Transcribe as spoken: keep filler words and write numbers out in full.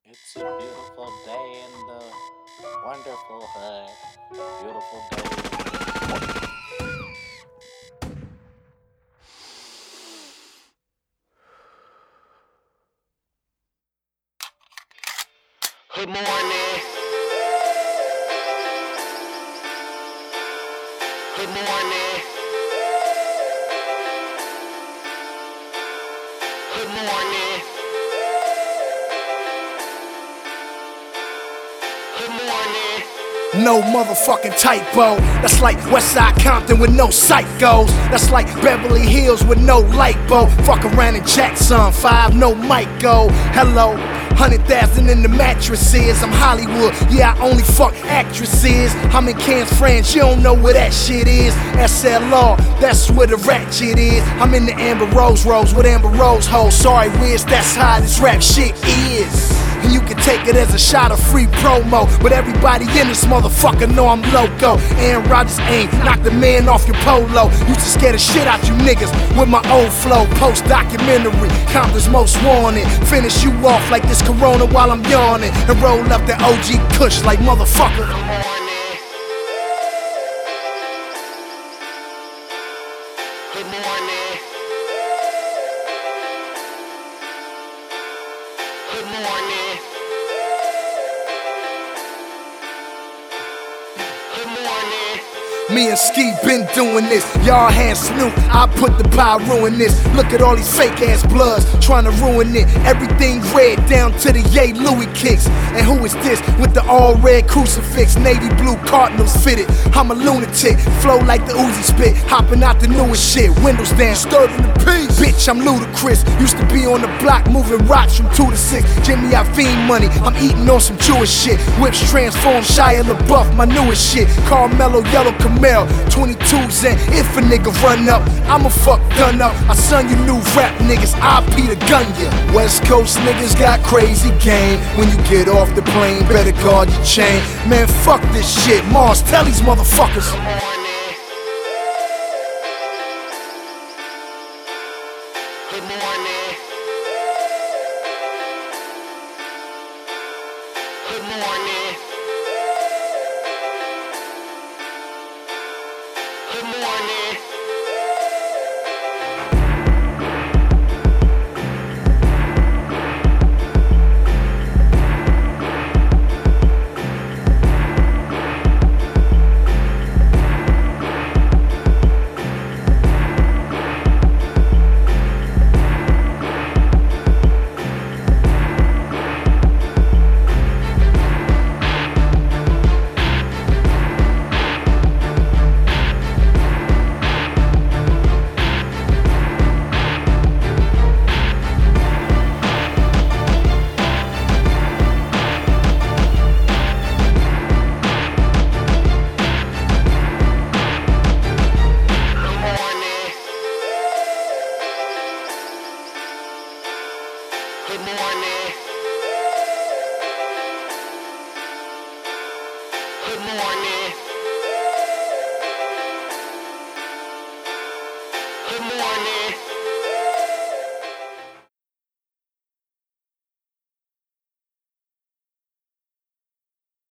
It's a beautiful day in the wonderful hood. Beautiful day. Good morning. Good morning. Good morning. Good morning. No motherfucking typo. That's like Westside Compton with no psychos. That's like Beverly Hills with no lipo. Fuck around in Jackson five, no mic go. Hello, hundred thousand in the mattresses. I'm Hollywood, yeah, I only fuck actresses. I'm in Cannes, France, you don't know where that shit is. S L R, that's where the ratchet is. I'm in the Amber Rose Rose with Amber Rose hoes. Sorry, Wiz, that's how this rap shit is. And you can take it as a shot of free promo, but everybody in this motherfucker know I'm loco. Aaron Rodgers ain't knock the man off your polo. Used to scare the shit out you niggas with my old flow. Post documentary, Compton's most wanted. Finish you off like this Corona while I'm yawning, and roll up that O G Kush like motherfucker. Good morning. Good morning. Good morning. Me and Ski been doing this, y'all hand Snoop, I put the pyro in this. Look at all these fake ass bloods trying to ruin it. Everything red down to the Ye Louis kicks. And who is this with the all red crucifix? Navy blue Cardinals fitted. I'm a lunatic, flow like the Uzi spit, hopping out the newest shit. Windows down, stirring the peace. Bitch, I'm ludicrous. Used to be on the block moving rocks from two to six. Jimmy Iovine money, I'm eating on some Jewish shit. Whips transform, Shia LaBeouf, my newest shit. Carmelo Yellow Camel, twenty-twos and if a nigga run up, I'ma fuck done up. I son you new rap niggas, I Peter gun ya. West Coast niggas got crazy game. When you get off the plane, better guard your chain. Man, fuck this shit. Mars, tell these motherfuckers.